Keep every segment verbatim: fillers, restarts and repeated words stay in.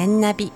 天ナビ。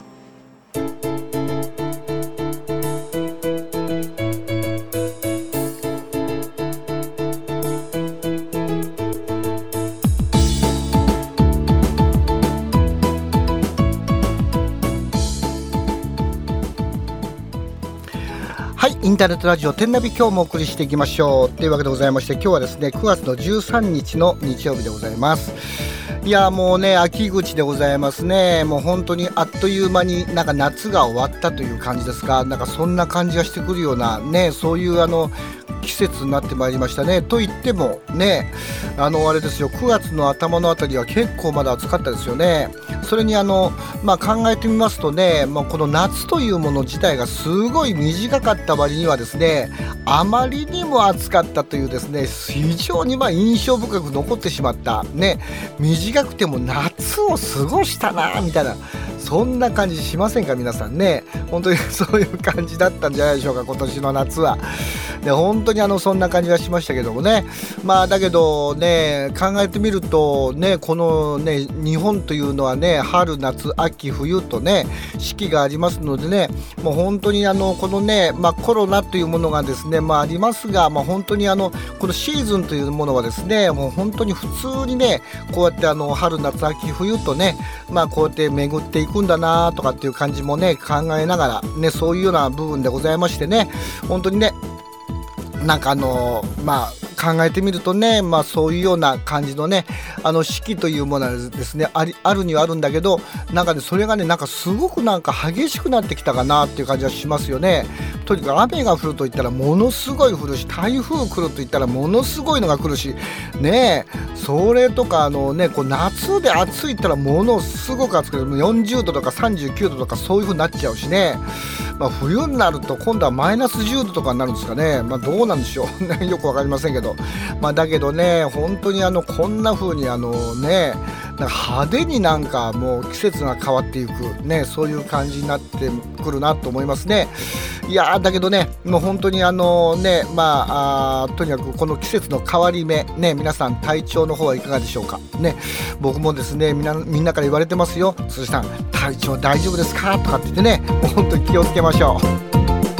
はい、インターネットラジオ天ナビ、今日もお送りしていきましょうというわけでございまして、今日はですねくがつのじゅうさんにちの日曜日でございます。いやもうね、秋口でございますね。もう本当にあっという間になんか夏が終わったという感じですが、なんかそんな感じがしてくるようなね、そういうあの季節になってまいりましたね。と言ってもね、あのあれですよ、くがつの頭のあたりは結構まだ暑かったですよね。それにあの、まあ、考えてみますとね、もうこの夏というもの自体がすごい短かった割にはですね、あまりにも暑かったというですね、非常にまあ印象深く残ってしまったね、短くても夏を過ごしたなみたいな、そんな感じしませんか皆さんね。本当にそういう感じだったんじゃないでしょうか、今年の夏は。で本当にあのそんな感じがしましたけどもね。まあだけどね、考えてみるとね、このね日本というのはね、春夏秋冬とね四季がありますのでね、もう本当にあのこのね、まあ、コロナというものがですね、まあ、ありますが、まあ、本当にあのこのシーズンというものはですね、もう本当に普通にね、こうやってあの春夏秋冬とね、まあこうやって巡っていくんだなとかっていう感じもね考えながらね、そういうような部分でございましてね、本当にね、なんかあのまあ考えてみるとね、まあそういうような感じのね、あの四季というものはですね、ありあるにはあるんだけど、なんかねそれがね、なんかすごくなんか激しくなってきたかなっていう感じはしますよね。とにかく雨が降るといったらものすごい降るし、台風来るといったらものすごいのが来るしね、それとかあのね、こう夏で暑いったらものすごく暑くてよんじゅうどとかさんじゅうきゅうどとかそういう風になっちゃうしね。まあ、冬になると今度はマイナスじゅうどとかになるんですかね。まあ、どうなんでしょうね、よくわかりませんけど、まあ、だけどね、本当にあのこんな風にあのね、なんか派手になんかもう季節が変わっていくね、そういう感じになってくるなと思いますね。いやだけどね、もう本当にあのね、まあ、あとにかくこの季節の変わり目ね、皆さん体調の方はいかがでしょうかね。僕もですね、みんな、みんなから言われてますよ。そしたら体調大丈夫ですかとかって言ってね、もう本当に気をつけましょう。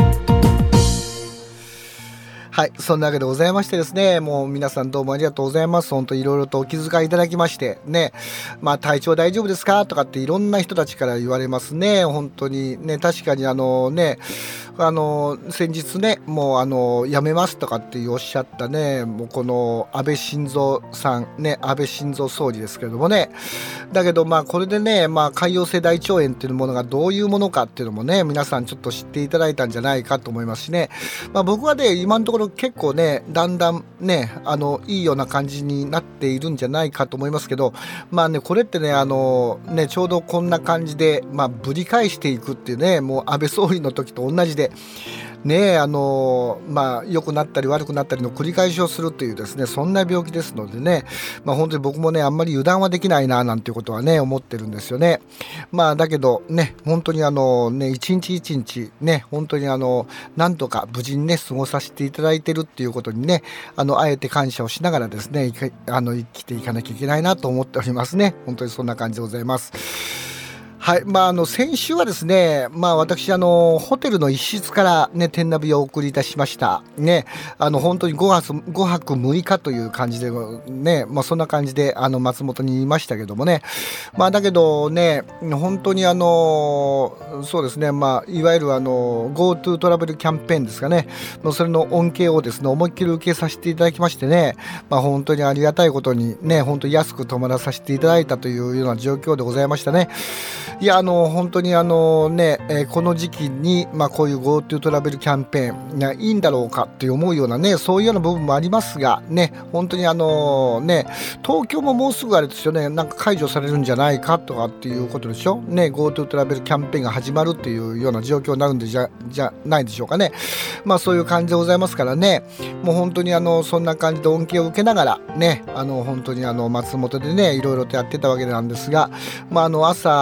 はい、そんなわけでございましてですね、もう皆さんどうもありがとうございます。本当いろいろとお気遣いいただきましてね、まあ体調大丈夫ですかとかっていろんな人たちから言われますね。本当にね、確かにあのね、あの先日ね、もうあの辞めますとかっておっしゃったね、もうこの安倍晋三さんね、安倍晋三総理ですけれどもね、だけどまあこれでね、まあ潰瘍性大腸炎っていうものがどういうものかっていうのもね、皆さんちょっと知っていただいたんじゃないかと思いますしね。まあ僕はね、今のところ結構ね、だんだんね、あのいいような感じになっているんじゃないかと思いますけど、まあね、これってね、あのね、ちょうどこんな感じでまあぶり返していくっていうね、もう安倍総理の時と同じでね、あのまあ良くなったり悪くなったりの繰り返しをするというですね、そんな病気ですのでね、まあ本当に僕もね、あんまり油断はできないななんていうことはね思ってるんですよね。まあだけどね、本当にあのね、一日一日ね、本当にあのなんとか無事にね過ごさせていただいてるっていうことにね、あのあえて感謝をしながらですね、あの生きていかなきゃいけないなと思っておりますね。本当にそんな感じでございます。はい、まあ、あの先週はですね、まあ、私あのホテルの一室から、ね、天ナビをお送りいたしましたね。あの本当にごはくむいかという感じでね、まあ、そんな感じであの松本にいましたけどもね、まあ、だけどね、本当にあのそうですね、まあ、いわゆるあの GoTo トラベルキャンペーンですかね、それの恩恵をですね思いっきり受けさせていただきましてね、まあ、本当にありがたいことにね、本当に安く泊まらさせていただいたというような状況でございましたね。いやあの本当にあのね、えー、この時期に、まあ、こういう GoTo トラベルキャンペーンがいいんだろうかって思うようなね、そういうような部分もありますがね、本当にあのね、東京ももうすぐあれですよね、なんか解除されるんじゃないかとかっていうことでしょね。 GoTo トラベルキャンペーンが始まるっていうような状況になるんでじゃじゃないでしょうかね。まあそういう感じでございますからね、もう本当にあのそんな感じで恩恵を受けながらね、あの本当にあの松本でねいろいろとやってたわけなんですが、まあ、あの朝ホ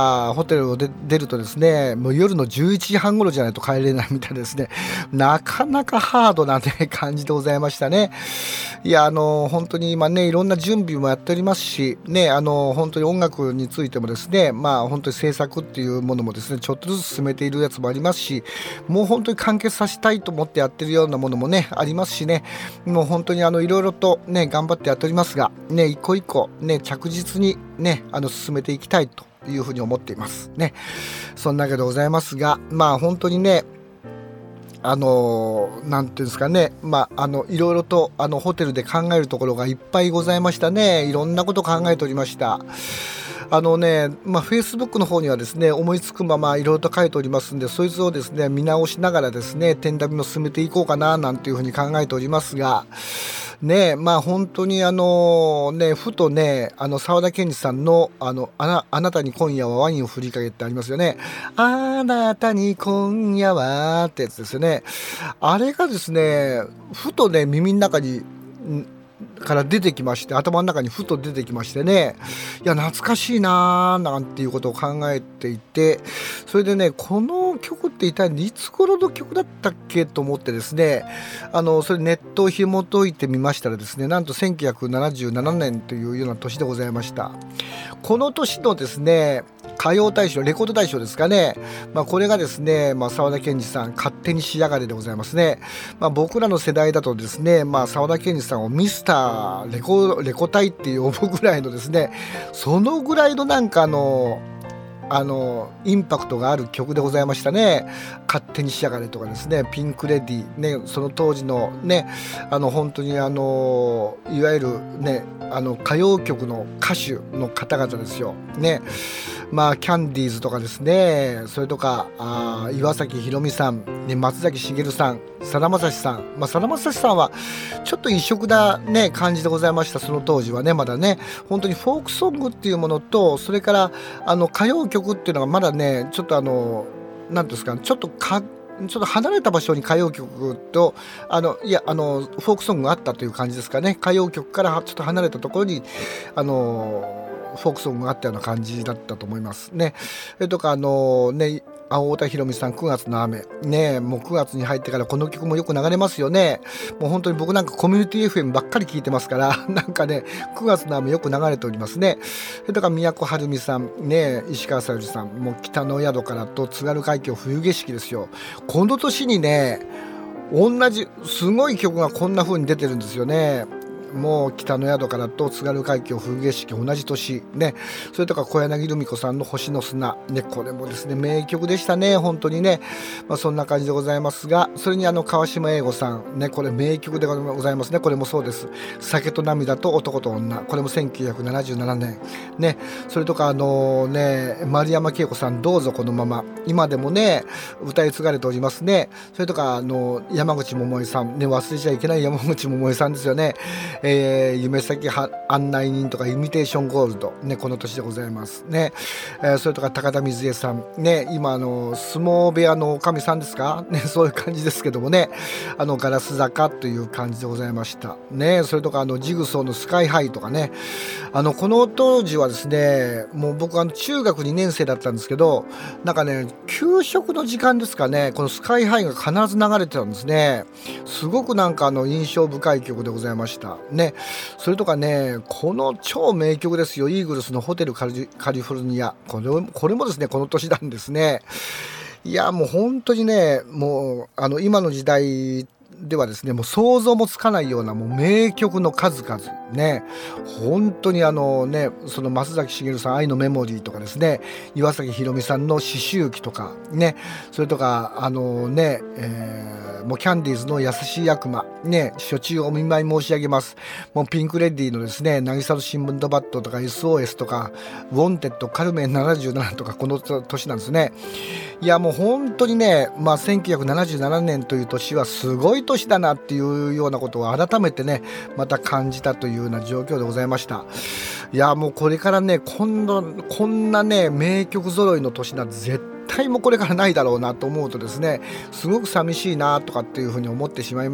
ホテルを出るとですね、もう夜のじゅういちじはん頃じゃないと帰れないみたいですね。なかなかハードな、ね、感じでございましたね。いやあの本当に今ねいろんな準備もやっておりますしね、あの本当に音楽についてもですね、まあ本当に制作っていうものもですねちょっとずつ進めているやつもありますし、もう本当に完結させたいと思ってやってるようなものもねありますしね、もう本当にあのいろいろとね頑張ってやっておりますがね、一個一個ね着実にねあの進めていきたいというふうに思っていますね。そんなわけでございますが、まあ本当にねあのなんていうんですかね、まああのいろいろとあのホテルで考えるところがいっぱいございましたね。いろんなこと考えておりました。あのね、まあ、Facebook の方にはですね思いつくままいろいろと書いておりますんで、そいつをですね見直しながらですね天旅も進めていこうかななんていうふうに考えておりますがね、まあ本当にあのねふとねあの沢田研二さんのあのあなあなたに今夜はワインを振りかけってありますよね。あなたに今夜はってやつですよね。あれがですねふとね耳の中にんから出てきまして、頭の中にふと出てきましてね、いや懐かしいなーなんていうことを考えていて、それでねこの曲って一体いつ頃の曲だったっけと思ってですね、あのそれネットを紐解いてみましたらですね、なんとせんきゅうひゃくななじゅうななねんというような年でございました。この年のですね歌謡大賞レコード大賞ですかね、まあ、これがですね、まあ、沢田研二さん勝手にしやがれでございますね。まあ、僕らの世代だとですね、まあ、沢田研二さんをミスターレコレコ大って呼ぶぐらいのですね、そのぐらいのなんかあのあのインパクトがある曲でございましたね。勝手にしやがれとかですね、ピンクレディね、その当時のねあの本当にあのいわゆるねあの歌謡曲の歌手の方々ですよね。まあキャンディーズとかですね、それとかあ岩崎宏美さん、ね、松崎しげるさん、さだまさしさん、まあ、さだまさしさんはちょっと異色な、ね、感じでございました。その当時はねまだね本当にフォークソングっていうものと、それからあの歌謡曲っていうのがまだねちょっとあの何ですかちょっとかちょっと離れた場所に歌謡曲とあのいやあのフォークソングがあったという感じですかね。歌謡曲からちょっと離れたところにあのフォークソングがあったような感じだったと思いますね。それとかあのね太田裕美さんくがつの雨ね、もうくがつに入ってからこの曲もよく流れますよね。もう本当に僕なんかコミュニティ エフエム ばっかり聞いてますからなんかねくがつの雨よく流れておりますね。それとか宮古晴美さんね、石川さゆりさん、もう北の宿からと津軽海峡冬景色ですよ。この年にね同じすごい曲がこんな風に出てるんですよね。もう北の宿からと津軽海峡冬景色同じ年ね。それとか小柳ルミ子さんの星の砂ね、これもですね名曲でしたね本当にね。まあ、そんな感じでございますが、それにあの川島英吾さんね、これ名曲でございますね。これもそうです。酒と涙と男と女、これもせんきゅうひゃくななじゅうななねんね。それとかあのね丸山恵子さんどうぞこのまま、今でもね歌い継がれておりますね。それとかあの山口百恵さんね、忘れちゃいけない山口百恵さんですよね。えー、夢先案内人とかイミテーションゴールドね、この年でございますね。えー、それとか高田水江さんね、今あの相撲部屋のおかみさんですかね、そういう感じですけどもね、あのガラス坂という感じでございましたね。それとかあのジグソーのスカイハイとかね、あのこの当時はですね、もう僕あの中学にねん生だったんですけど、なんかね給食の時間ですかね、このスカイハイが必ず流れてたんですね。すごくなんかあの印象深い曲でございましたね。それとかね、この超名曲ですよ、イーグルスのホテルカリ、カリフォルニア、これ、これもですねこの年なんですね。いやもう本当にね、もうあの今の時代ではですねもう想像もつかないようなもう名曲の数々ね、本当にあのね、その松崎しげるさん愛のメモリーとかですね、岩崎宏美さんの思春期とかね、それとかあのね、えー、もうキャンディーズの優しい悪魔ね、初中お見舞い申し上げます、もうピンクレディーのですね渚の新聞ドバットとか エスオーエス とかウォンテッドカルメンななじゅうななとかこの年なんですね。いやもう本当にね、まあ、せんきゅうひゃくななじゅうななねんという年はすごい年だなっていうようなことを改めてねまた感じたというような状況でございました。いやもうこれからねこんなこんなね名曲揃いの年なんて絶対もうこれからないだろうなと思うとですね、すごく寂しいなとかっていうふうに思ってしまいますが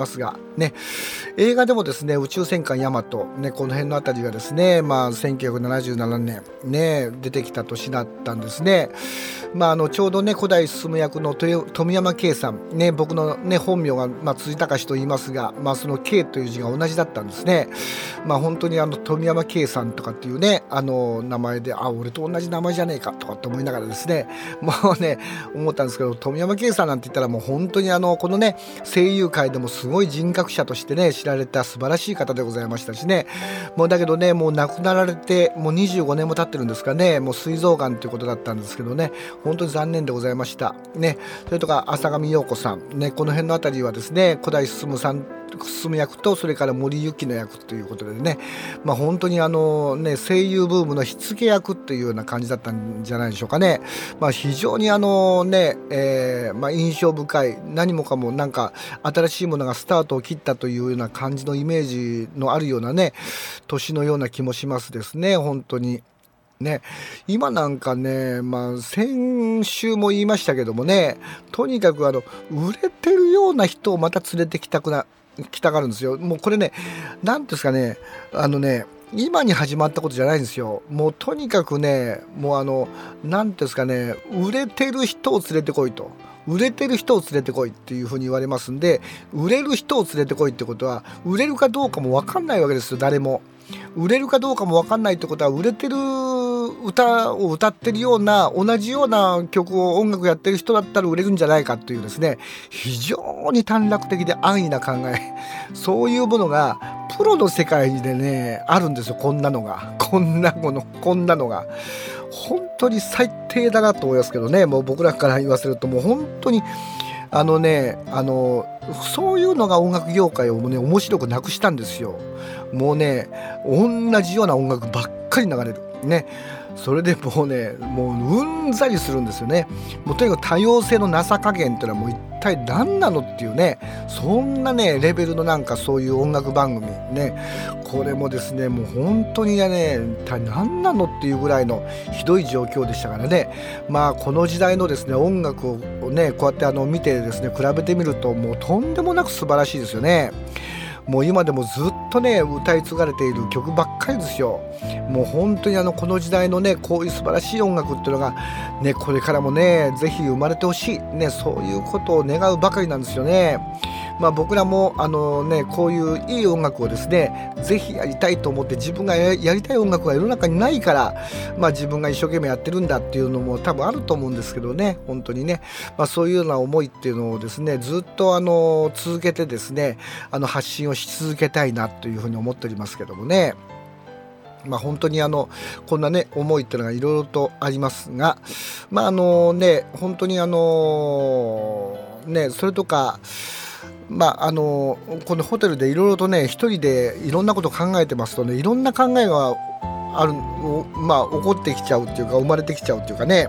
ね、映画でもですね宇宙戦艦ヤマト、ね、この辺のあたりがですね、まあ、せんきゅうひゃくななじゅうななねん、ね、出てきた年だったんですね。まあ、あのちょうどね古代進役の富山圭さん、ね、僕の、ね、本名が、まあ、辻隆と言いますが、まあ、その圭という字が同じだったんですね。まあ、本当にあの富山圭さんとかっていうねあの名前で、あ俺と同じ名前じゃねえかとかって思いながらですねもうね思ったんですけど、富山圭さんなんて言ったらもう本当にあのこのね声優界でもすごい人格者としてね知られた素晴らしい方でございましたしね。もうだけどねもう亡くなられてもうにじゅうごねんも経ってるんですかね。もう膵臓がんということだったんですけどね、本当に残念でございましたね。それとか浅上陽子さんね、この辺のあたりはですね古代進さん進役とそれから森幸の役ということでね、まあ、本当にあのね声優ブームの火付け役っていうような感じだったんじゃないでしょうかね。まあ、非常にあのね、えーまあ、印象深い、何もかもなんか新しいものがスタートを切ったというような感じのイメージのあるようなね年のような気もしますですね本当に。ね、今なんかね、まあ、先週も言いましたけどもね、とにかくあの売れてるような人をまた連れてきたくな来たがるんですよ。もうこれね、なんですかね、あのね今に始まったことじゃないんですよ。もうとにかくね、もうあのなんですかね、売れてる人を連れてこいと。売れてる人を連れてこいっていうふうに言われますんで、売れる人を連れてこいってことは売れるかどうかも分かんないわけですよ。誰も売れるかどうかも分かんないってことは、売れてる歌を歌ってるような同じような曲を音楽やってる人だったら売れるんじゃないかというですね、非常に短絡的で安易な考え、そういうものがプロの世界でねあるんですよ。こんなのがこんなものこんなのが本当に最低だなと思いますけどね。もう僕らから言わせるともう本当にあのねあのそういうのが音楽業界をね面白くなくしたんですよ。もうね同じような音楽ばっかり流れるね。それでもうねもううんざりするんですよね。もうとにかく多様性のなさ加減っていうのはもう一体何なのっていうね、そんなねレベルのなんかそういう音楽番組ね、これもですねもう本当にね一体何なのっていうぐらいのひどい状況でしたからね。まあこの時代のですね音楽をねこうやってあの見てですね比べてみるともうとんでもなく素晴らしいですよね。もう今でもずっとね歌い継がれている曲ばっかりですよ。もう本当にあのこの時代のねこういう素晴らしい音楽っていうのがねこれからもねぜひ生まれてほしいね、そういうことを願うばかりなんですよね。まあ僕らもあのねこういういい音楽をですねぜひやりたいと思って、自分がやりたい音楽が世の中にないからまあ自分が一生懸命やってるんだっていうのも多分あると思うんですけどね、本当にね、まあ、そういうような思いっていうのをですねずっとあの続けてですねあの発信をし続けたいなというふうに思っておりますけどもね。まあ、本当にあのこんなね思いっていうのがいろいろとありますが、まああのね本当にあのねそれとかまああのこのホテルでいろいろとね一人でいろんなことを考えてますとね、いろんな考えがあるまあ起こってきちゃうっていうか生まれてきちゃうっていうかね。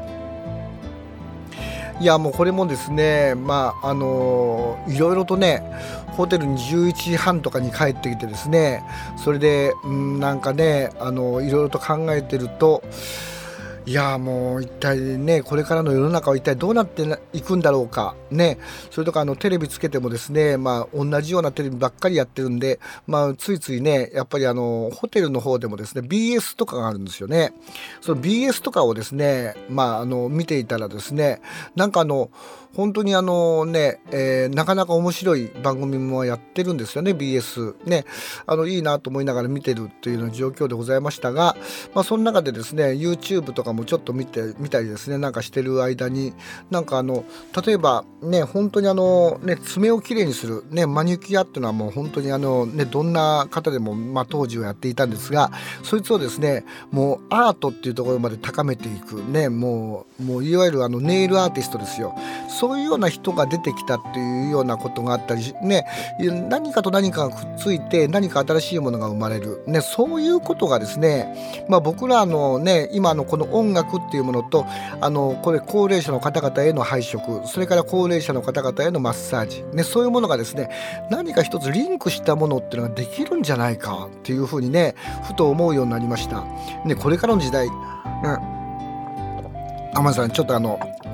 いやもうこれもですねまああのいろいろとねホテルにじゅういちじはんとかに帰ってきてですね、それでんなんかねあのいろいろと考えてると、いやもう一体ねこれからの世の中は一体どうなっていくんだろうかね。それとかあのテレビつけてもですねまあ同じようなテレビばっかりやってるんで、まあついついねやっぱりあのホテルの方でもですね ビーエス とかがあるんですよね。その ビーエス とかをですねまああの見ていたらですね、なんかあの本当にあのね、えー、なかなか面白い番組もやってるんですよね ビーエス ね。あのいいなと思いながら見てるというような状況でございましたが、まあその中でですね YouTube とかもちょっと見てみたりですねなんかしてる間に、なんかあの例えばね本当にあのね爪をきれいにするねマニキュアっていうのはもう本当にあのねどんな方でもまあ当時はやっていたんですが、そいつをですねもうアートっていうところまで高めていくね、もうもういわゆるあのネイルアーティストですよ。そういうような人が出てきたっていうようなことがあったりね、何かと何かがくっついて何か新しいものが生まれるね、そういうことがですねまあ僕らのね今のこの音楽っていうものとあのこれ高齢者の方々への配食、それから高齢者の方々へのマッサージね、そういうものがですね何か一つリンクしたものっていうのができるんじゃないかっていうふうにねふと思うようになりましたね。これからの時代、うん、天野さんちょっとあの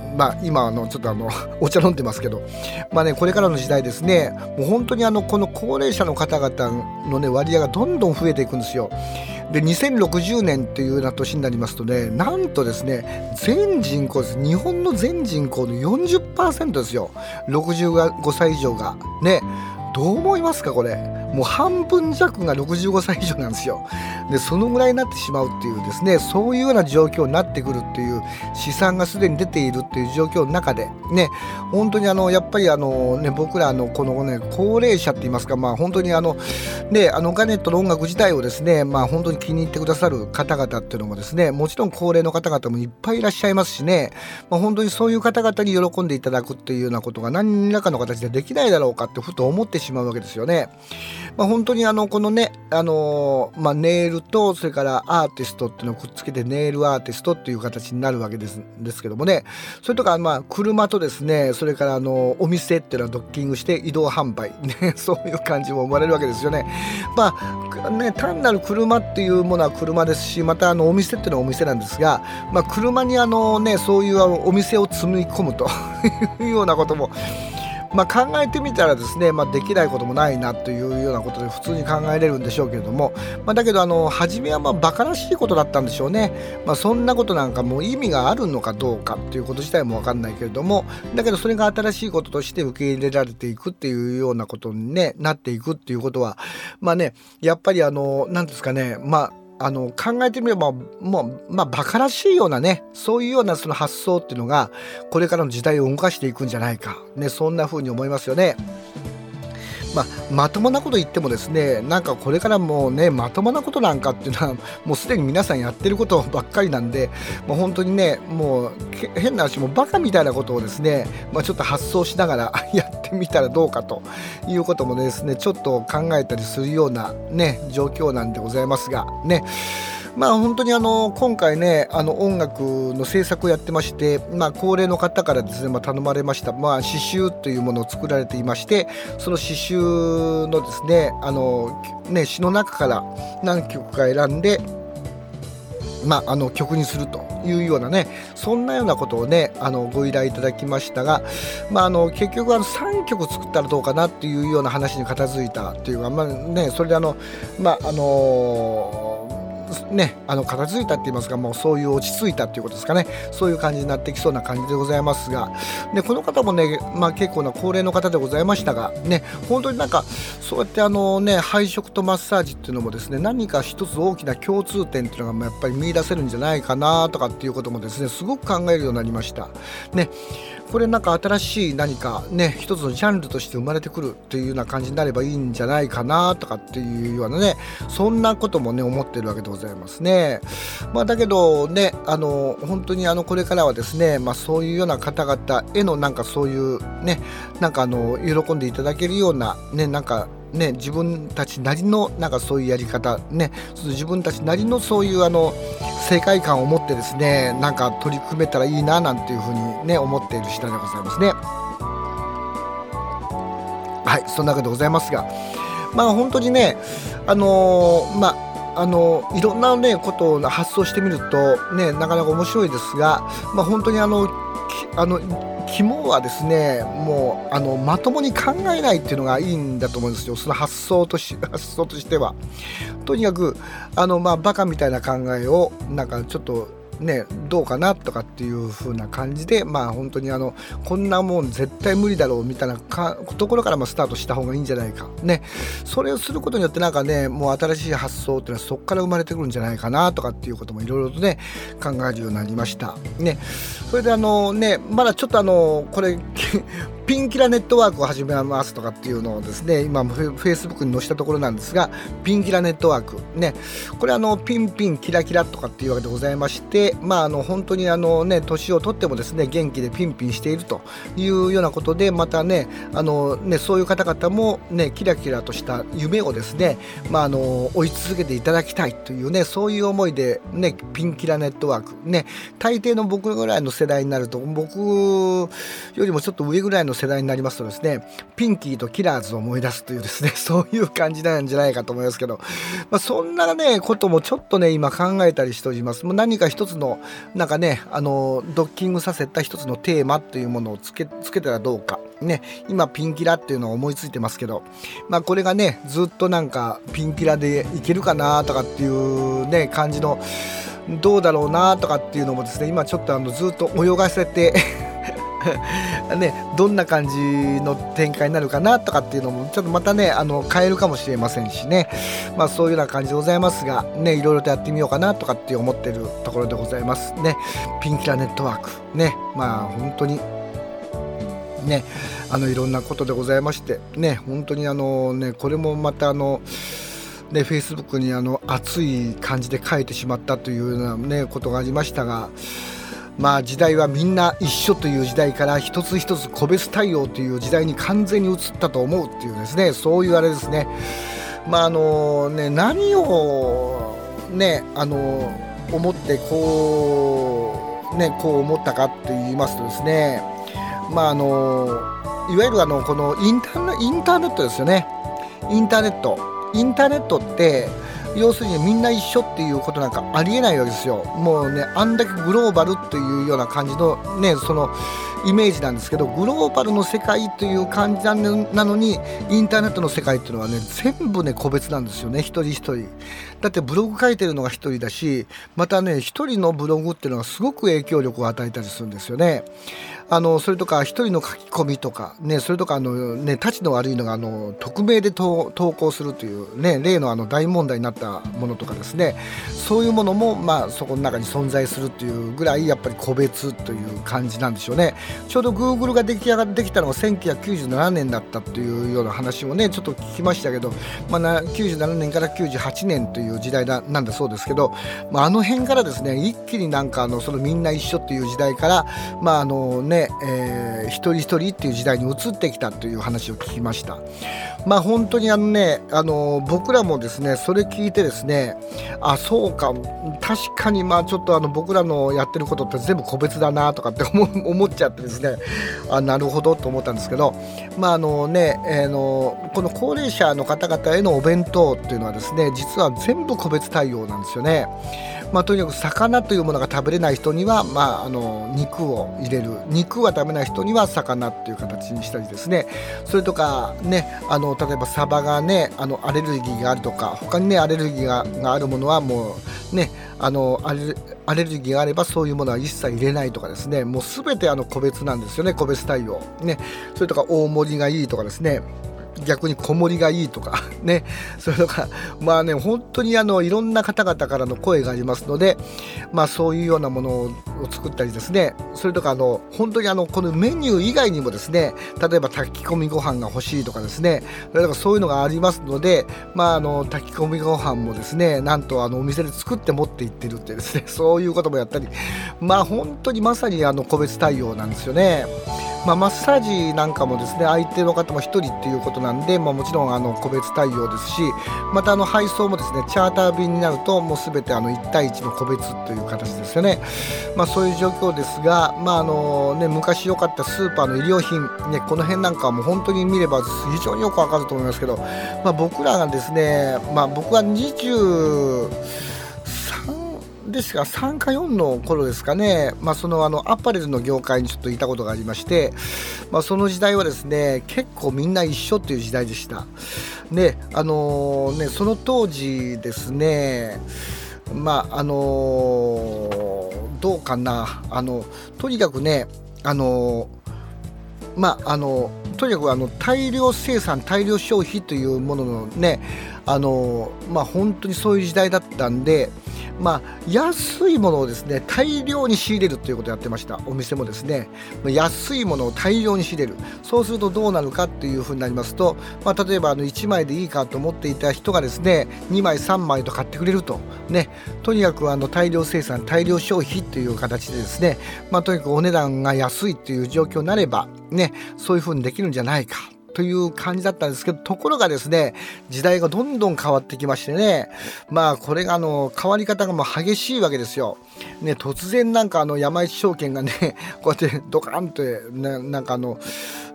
まあ今あのちょっとあのお茶飲んでますけど、まあねこれからの時代ですね、もう本当にあのこの高齢者の方々のね割合がどんどん増えていくんですよ。でにせんろくじゅうねんっていうような年になりますとね、なんとですね全人口です。日本の全人口の よんじゅっパーセント ですよ。ろくじゅうごさい以上がね。どう思いますかこれ。もう半分弱がろくじゅうごさい以上なんですよ。でそのぐらいになってしまうっていうですね、そういうような状況になってくるっていう試算がすでに出ているっていう状況の中でね、本当にあのやっぱりあのね僕らのこのね高齢者って言いますか、まあ本当にあのねあのガネットの音楽自体をですね、まあ本当に気に入ってくださる方々っていうのもですね、もちろん高齢の方々もいっぱいいらっしゃいますしね、まあ、本当にそういう方々に喜んでいただくっていうようなことが何らかの形でできないだろうかってふと思ってしまうわけですよね。まあ、本当にあのこのね、あのーまあ、ネイルとそれからアーティストっていうのをくっつけてネイルアーティストっていう形になるわけですですけどもね、それとかまあ車とですね、それからあのお店っていうのはドッキングして移動販売、ね、そういう感じも生まれるわけですよね。まあね、単なる車っていうものは車ですし、またあのお店っていうのはお店なんですが、まあ、車にあの、ね、そういうあのお店を積み込むというようなこともまあ、考えてみたらですね、まあ、できないこともないなというようなことで普通に考えれるんでしょうけれども、まあ、だけどあの初めはまあバカらしいことだったんでしょうね。まあ、そんなことなんかもう意味があるのかどうかっていうこと自体も分かんないけれども、だけどそれが新しいこととして受け入れられていくっていうようなことに、ね、なっていくっていうことはまあね、やっぱりあの何ですかね、まああの考えてみればもうまあバカらしいようなね、そういうようなその発想っていうのがこれからの時代を動かしていくんじゃないかね、そんな風に思いますよね。まあ、まともなこと言ってもですね、なんかこれからもうねまともなことなんかっていうのはもうすでに皆さんやってることばっかりなんで、もう本当にねもう変な話もバカみたいなことをですね、まあ、ちょっと発想しながらやってみたらどうかということもですねちょっと考えたりするようなね状況なんでございますがね。まあ本当にあの今回ねあの音楽の制作をやってまして、まあ、高齢の方からですね、まあ、頼まれました、まあ、詩集というものを作られていまして、その詩集のですねあのね詩の中から何曲か選んで、まあ、あの曲にするというようなね、そんなようなことをねあのご依頼いただきましたが、まあ、あの結局あのさんきょく作ったらどうかなっていうような話に片付いたっていうか、まあね、それであのまああのね、あの片付いたって言いますか、もうそういう落ち着いたっていうことですかね、そういう感じになってきそうな感じでございますが、でこの方もね、まあ、結構な高齢の方でございましたがね、本当になんかそうやってあのね配食とマッサージっていうのもですね、何か一つ大きな共通点っていうのがやっぱり見出せるんじゃないかなとかっていうこともですねすごく考えるようになりましたね。これなんか新しい何かね一つのジャンルとして生まれてくるっていうような感じになればいいんじゃないかなとかっていうようなね、そんなこともね思ってるわけでございますね。まあだけどね、あの本当にあのこれからはですね、まあそういうような方々へのなんかそういうねなんかあの喜んでいただけるようなねなんかね、自分たちなりのなんかそういうやり方ね、自分たちなりのそういうあの世界観を持ってですねなんか取り組めたらいいななんていうふうにね思っている次第でございますね。はい、そんなわけでございますが、まあ本当にねあのー、まああのいろんなねことを発想してみるとねなかなか面白いですが、まあ本当にあのあの肝はですねもうあのまともに考えないっていうのがいいんだと思うんですよ。その発想とし発想としてはとにかくあのまあバカみたいな考えをなんかちょっとねどうかなとかっていう風な感じで、まあ本当にあのこんなもん絶対無理だろうみたいなかところからまあスタートした方がいいんじゃないかね。それをすることによってなんかねもう新しい発想っていうのはそこから生まれてくるんじゃないかなとかっていうこともいろいろとね考えるようになりましたね。それであのねまだちょっとあのこれピンキラネットワークを始めますとかっていうのをですね今フェイスブックに載せたところなんですが、ピンキラネットワークね、これあのピンピンキラキラとかっていうわけでございまして、まああの本当にあのね年を取ってもですね元気でピンピンしているというようなことで、またねあのねそういう方々もねキラキラとした夢をですねまああの追い続けていただきたいというねそういう思いでねピンキラネットワークね、大抵の僕ぐらいの世代になると僕よりもちょっと上ぐらいの世代になりますとですね、ピンキーとキラーズを思い出すというですね、そういう感じなんじゃないかと思いますけど、まあ、そんなねこともちょっとね今考えたりしております。もう何か一つのなんかねあのドッキングさせた一つのテーマというものをつけつけたらどうかね。今ピンキラっていうのを思いついてますけど、まあこれがねずっとなんかピンキラでいけるかなとかっていうね感じの、どうだろうなとかっていうのもですね今ちょっとあのずっと泳がせてね、どんな感じの展開になるかなとかっていうのもちょっとまたねあの変えるかもしれませんしね、まあそういうような感じでございますがね、いろいろとやってみようかなとかって思ってるところでございますね。ピンキラネットワークね、まあ本当にねあのいろんなことでございましてね、本当にあのねこれもまたあので Facebook にあの熱い感じで書いてしまったというような、ね、ことがありましたが、まあ時代はみんな一緒という時代から一つ一つ個別対応という時代に完全に移ったと思うっていうですね、そういうあれですね。まああのね何をねあの思ってこうねこう思ったかって言いますとですね、まああのいわゆるあのこのインターネインターネットですよね。インターネットインターネットって要するにみんな一緒っていうことなんかありえないわけですよ。もうねあんだけグローバルというような感じのねそのイメージなんですけど、グローバルの世界という感じなのにインターネットの世界っていうのはね全部ね個別なんですよね、一人一人。だってブログ書いてるのが一人だし、またね一人のブログっていうのはすごく影響力を与えたりするんですよね。あのそれとか一人の書き込みとかね、それとかあのねたちの悪いのがあの匿名で投稿するというね例のあの大問題になったものとかですね、そういうものもまあそこの中に存在するっていうぐらいやっぱり個別という感じなんでしょうね。ちょうど Google が出来上がってきたのがせんきゅうひゃくきゅうじゅうななねんだったっていうような話もねちょっと聞きましたけど、まあ、きゅうじゅうななねんからきゅうじゅうはちねんという時代だなんだそうですけど、まあ、あの辺からですね一気になんかあのそのみんな一緒っていう時代からまああのね、えー、一人一人っていう時代に移ってきたという話を聞きました。まあ本当にあのねあの僕らもですねそれ聞いてですね、あそうか確かにまあちょっとあの僕らのやってることって全部個別だなとかって思思っちゃってですね、あなるほどと思ったんですけど、まああのね、えー、のこの高齢者の方々へのお弁当っていうのはですね実は全部個別対応なんですよね。まあ、とにかく魚というものが食べれない人には、まあ、あの肉を入れる、肉が食べない人には魚っていう形にしたりですね、それとかねあの例えばサバがねあのアレルギーがあるとか他にねアレルギーが、があるものはもうねあのアレアレルギーがあればそういうものは一切入れないとかですね、もう全てあの個別なんですよね、個別対応ね。それとか大盛りがいいとかですね、逆に小盛りがいいとかね、それとかまあね本当にあのいろんな方々からの声がありますので、まあそういうようなものを作ったりですね、それとかあの本当にあのこのメニュー以外にもですね、例えば炊き込みご飯が欲しいとかですね、それとかそういうのがありますので、まああの炊き込みご飯もですねなんとあのお店で作って持って行ってるってですね、そういうこともやったり、まあ本当にまさにあの個別対応なんですよね。まあ、マッサージなんかもですね相手の方もひとりっていうことなんで、まあ、もちろんあの個別対応ですし、またあの配送もですねチャーター便になるともう全てあのいち対いちの個別という形ですよね。まあ、そういう状況ですが、まああのね、昔良かったスーパーの衣料品、ね、この辺なんかはもう本当に見れば非常によくわかると思いますけど、まあ、僕らがですね、まあ、僕はにじゅうですがさんかよんの頃ですかね、まあ、そのあのアパレルの業界にちょっといたことがありまして、まあ、その時代はですね結構みんな一緒っていう時代でした。であのー、ねその当時ですね、まああのー、どうかなあのとにかくねあのー、まああのとにかくあの大量生産大量消費というもののねあのまあ本当にそういう時代だったんで、まあ、安いものをですね大量に仕入れるということをやってました。お店もですね安いものを大量に仕入れる。そうするとどうなるかっていうふうになりますと、まあ、例えばあのいちまいでいいかと思っていた人がですねにまいさんまいと買ってくれるとね、とにかくあの大量生産大量消費という形でですね、まあ、とにかくお値段が安いという状況になればねそういうふうにできるんじゃないかという感じだったんですけど、ところがですね時代がどんどん変わってきましてね、まあこれがあの変わり方がもう激しいわけですよ。ね、突然なんかあの山一証券がねこうやってドカンと、ね、なんかあの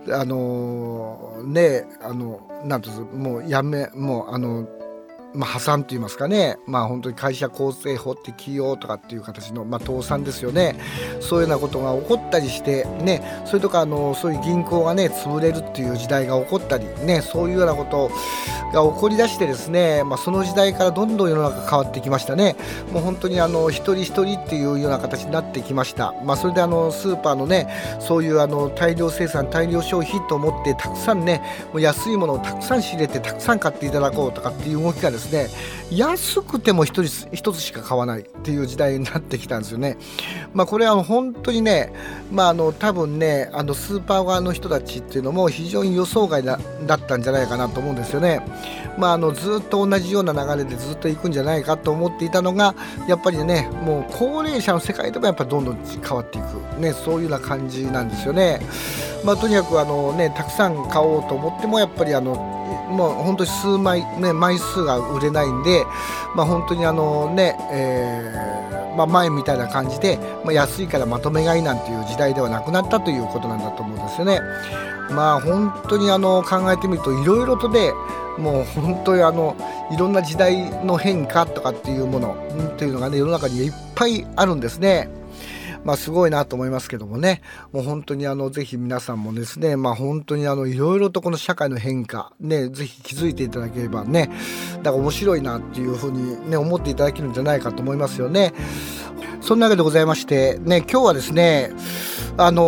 あのねあのなんともうやめもうあのまあ、破産と言いますかね、まあ、本当に会社構成法って企業とかっていう形の、まあ、倒産ですよね。そういうようなことが起こったりしてね、それとかあのそういう銀行がね潰れるっていう時代が起こったりね、そういうようなことが起こりだしてですね、まあ、その時代からどんどん世の中変わってきましたね。もう本当にあの一人一人っていうような形になってきました。まあ、それであのスーパーのねそういうあの大量生産大量消費と思ってたくさんねもう安いものをたくさん仕入れてたくさん買っていただこうとかっていう動きがですねですね、安くても一つ一つしか買わないっていう時代になってきたんですよね。まあ、これは本当にね、まあ、あの多分ねあのスーパー側の人たちっていうのも非常に予想外だ、だったんじゃないかなと思うんですよね。まあ、あのずっと同じような流れでずっと行くんじゃないかと思っていたのがやっぱりねもう高齢者の世界でもやっぱりどんどん変わっていく、ね、そういうような感じなんですよね。まあ、とにかくあの、ね、たくさん買おうと思ってもやっぱりあのもう本当に数枚、ね、枚数が売れないんで、まあ、本当にあのね、えーまあ、前みたいな感じで、まあ、安いからまとめ買いなんていう時代ではなくなったということなんだと思うんですよね。まあ本当にあの考えてみるといろいろとねもう本当にあのいろんな時代の変化とかっていうものっていうのがね世の中にいっぱいあるんですね。まあすごいなと思いますけどもね、もう本当にあのぜひ皆さんもですね、まあ本当にあのいろいろとこの社会の変化ねぜひ気づいていただければね、だから面白いなっていうふうにね思っていただけるんじゃないかと思いますよね。そんなわけでございましてね、今日はですねあの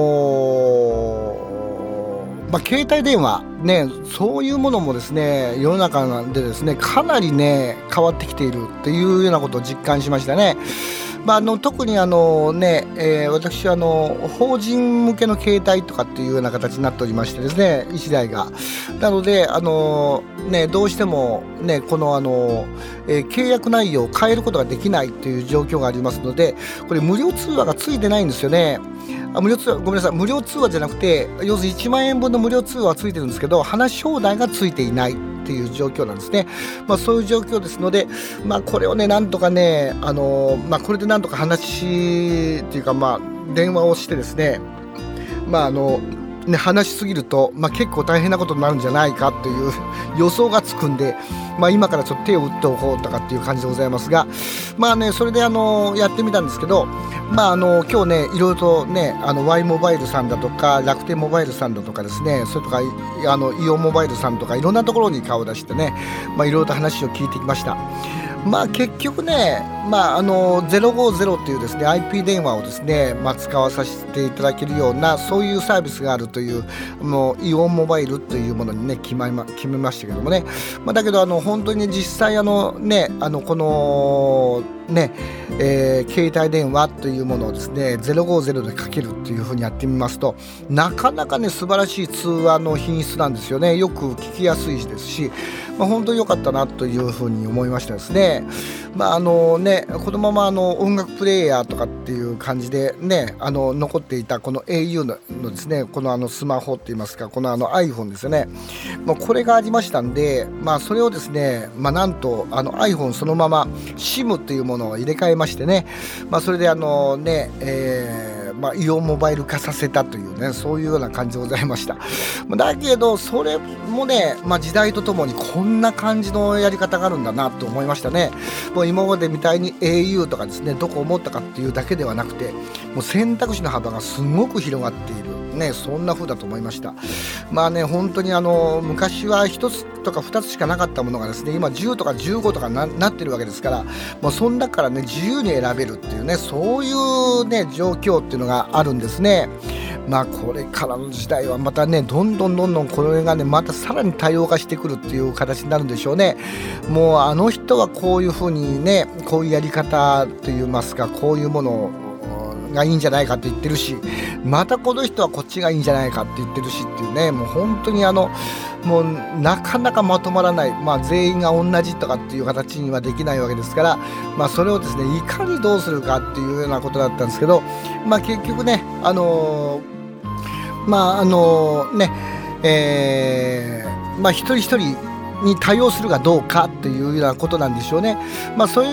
ーまあ、携帯電話ねそういうものもですね世の中でですねかなりね変わってきているっていうようなことを実感しましたね。まあ、あの特にあの、ねえー、私はあの法人向けの携帯とかっていうような形になっておりましてですねいちだいがなのであの、ね、どうしても、ね、このあの、えー、契約内容を変えることができないという状況がありますのでこれ無料通話がついてないんですよね。あ無料通話ごめんなさい無料通話じゃなくて要するにいちまんえんぶんの無料通話はついてるんですけど話し放題がついていないっていう状況なんですね。まあ、そういう状況ですので、まあ、これをねなんとかねあの、まあ、これでなんとか話っていうか、まあ、電話をしてですねまああのね、話しすぎると、まあ、結構大変なことになるんじゃないかという予想がつくんで、まあ、今からちょっと手を打っておこうとかっていう感じでございますが、まあね、それであのやってみたんですけど、まあ、あの今日ねいろいろとねあの Y モバイルさんだとか楽天モバイルさんだとかですねそれとかあのイオンモバイルさんとかいろんなところに顔を出してね、まあ、いろいろと話を聞いてきました。まあ結局ね、まあ、あのゼロごゼロというですね アイピー 電話をですね、まあ、使わさせていただけるようなそういうサービスがあるというもうイオンモバイルというものにね決まりま、決めましたけどもね、まあ、だけどあの本当に実際あのねあのこのね、えー、携帯電話というものをですねゼロごゼロでかけるっていう風にやってみますとなかなかね素晴らしい通話の品質なんですよね。よく聞きやすいですし、まあ、本当に良かったなという風に思いましたですね。まああのね、このままあの音楽プレイヤーとかっていう感じでねあの残っていたこの エーユー の, のですねこのあのスマホって言いますかこのあの iPhone ですよね、まあ、これがありましたんで、まあ、それをですね、まあ、なんとあの iPhone そのまま SIM っていうものを入れ替えましてね、まあ、それであのね、えーまあ、イオンモバイル化させたというねそういうような感じでございました。だけどそれもね、まあ、時代とともにこんな感じのやり方があるんだなと思いましたね。もう今までみたいに エーユー とかですねどこを持ったかっていうだけではなくてもう選択肢の幅がすごく広がっているね、そんな風だと思いました。まあね本当にあの昔はひとつとかふたつしかなかったものがですね今じゅうとかじゅうごとか な, なってるわけですからもうその中からね自由に選べるっていうねそういうね状況っていうのがあるんですね。まあこれからの時代はまたねどんどんどんどんこれがねまたさらに多様化してくるっていう形になるんでしょうね。もうあの人はこういう風にねこういうやり方といいますかこういうものをがいいんじゃないかって言ってるしまたこの人はこっちがいいんじゃないかって言ってるしっていうねもう本当にあのもうなかなかまとまらない、まあ、全員が同じとかっていう形にはできないわけですから、まあ、それをですねいかにどうするかっていうようなことだったんですけど、まあ、結局ねあのー、まああのー、ねえー、まあ一人一人に対応するかどうかというようなことなんでしょうね。まあ、そういう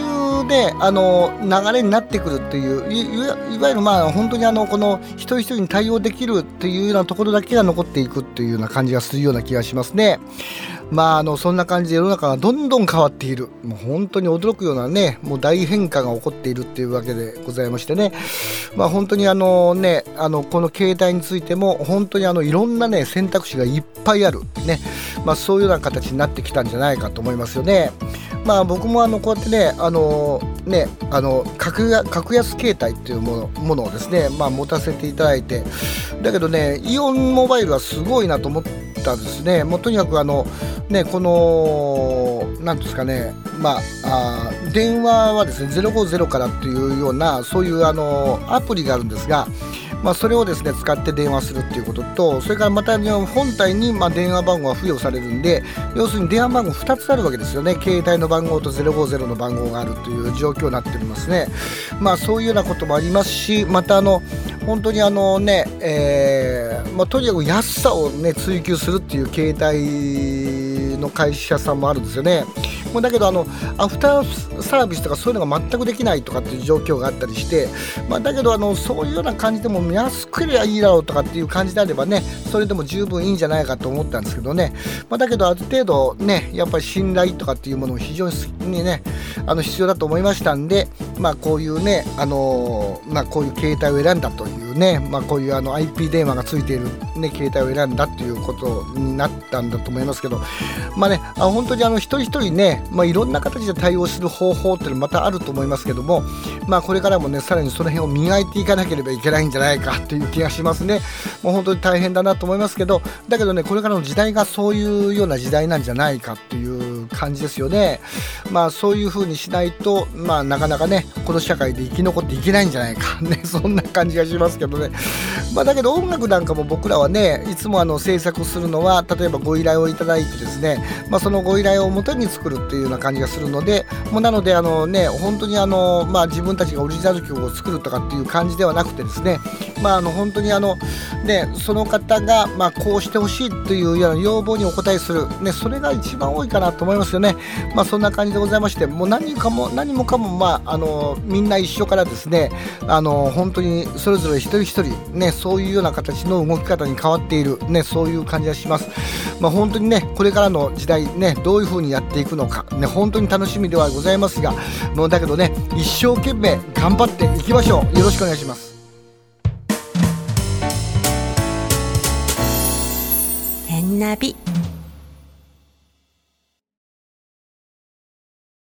いうねあの流れになってくるっていうい, い, わいわゆるまあ本当にあのこの一人一人に対応できるっていうようなところだけが残っていくっていうような感じがするような気がしますね。まああのそんな感じで世の中がどんどん変わっている、もう本当に驚くようなねもう大変化が起こっているっていうわけでございましてね、まあ本当にあのねあのこの携帯についても本当にあのいろんなね選択肢がいっぱいあるね、まあそういうような形になってきたんじゃないかと思いますよね。まあ僕もあのこうやってねあのねあの格安、格安携帯っていうもの、ものをですねまあ持たせていただいて、だけどねイオンモバイルはすごいなと思ったんですね。もうとにかくあのねこのなんですかねまあ、あ電話はですねゼロごゼロからっていうようなそういうあのアプリがあるんですが、まあ、それをですね使って電話するっていうことと、それからまた本体にまあ電話番号が付与されるんで、要するに電話番号ふたつあるわけですよね。携帯の番号とゼロごゼロの番号があるという状況になっておりますね。まあそういうようなこともありますし、またあの本当にあのね、えーまあ、とにかく安さをね追求するっていう携帯の会社さんもあるんですよね。もうだけどあのアフターサービスとかそういうのが全くできないとかっていう状況があったりして、まあ、だけどあのそういうような感じでも安くりゃいいだろうとかっていう感じであればねそれでも十分いいんじゃないかと思ったんですけどね、まあ、だけどある程度ねやっぱり信頼とかっていうものも非常にねあの必要だと思いましたんで、まあ、こういうねあの、まあ、こういう携帯を選んだというね、まあ、こういうあの アイピー 電話がついている、ね、携帯を選んだっていうことになったんだと思いますけど、まあねあ本当にあの一人一人ねまあ、いろんな形で対応する方法っていうのまたあると思いますけども、まあ、これからもねさらにその辺を磨いていかなければいけないんじゃないかっていう気がしますね。もう本当に大変だなと思いますけど、だけどねこれからの時代がそういうような時代なんじゃないかっていう感じですよね。まあそういう風にしないと、まあ、なかなかねこの社会で生き残っていけないんじゃないかねそんな感じがしますけどね。まあ、だけど音楽なんかも僕らはねいつもあの制作するのは例えばご依頼をいただいてですね、まあ、そのご依頼をもとに作るっていうような感じがするので、もうなのであのね本当にあの、まあ、自分たちがオリジナル曲を作るとかっていう感じではなくてですね、まあ、あの本当にあの、ね、その方が、まあ、こうしてほしいというような要望にお応えする、ね、それが一番多いかなと思いますよね。まあ、そんな感じでございまして、もう何かも何もかも、まあ、あのみんな一緒からですねあの本当にそれぞれ一人一人、ね、そういうような形の動き方に変わっている、ね、そういう感じがします。まあ、本当にねこれからの時代、ね、どういう風にやっていくのか、ね、本当に楽しみではございますが、もうだけどね一生懸命頑張っていきましょう。よろしくお願いします。 天ナビ